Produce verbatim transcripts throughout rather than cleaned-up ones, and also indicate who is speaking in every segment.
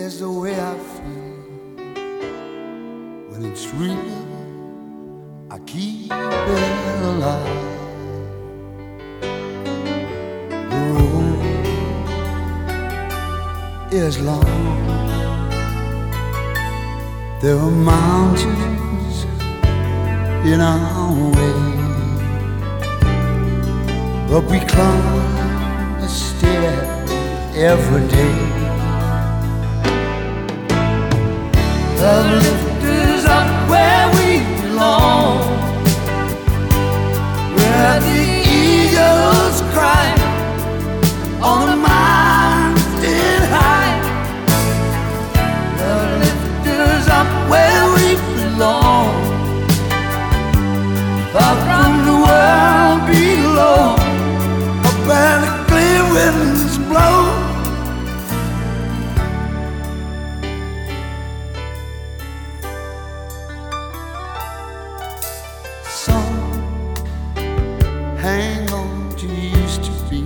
Speaker 1: is the way I feel. When it's real, I keep it alive. The road is long. There are mountains in our way, but we climb a stair every day. Love lift us up where we belong, where the eagles cry on the mountain high. Love lift us up where we belong, far from the world below, up where the clear winds blow. Hang on to used to be,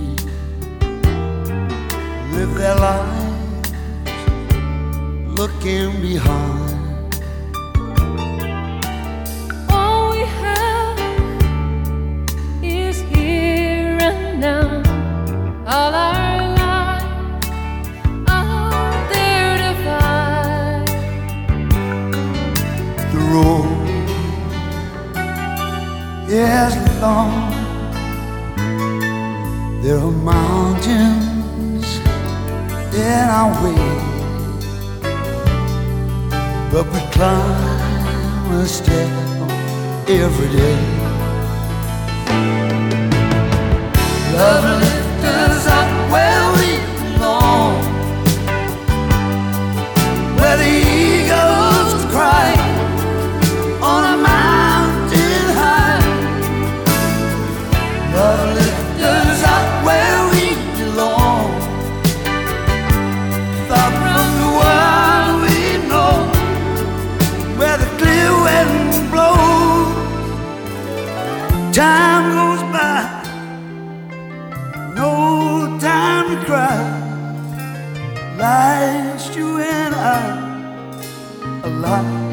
Speaker 1: live their lives looking behind.
Speaker 2: All we have is here and now. All our lives are there to find.
Speaker 1: The road is long. There are mountains in our way, but we climb a step every day. Love lifts us up where we belong, where the eagles cry on a mountain high. Love lifts us up where we belong, far from the world we know, where the clear wind blows. Time goes by, no time to cry. Life's you and I alive.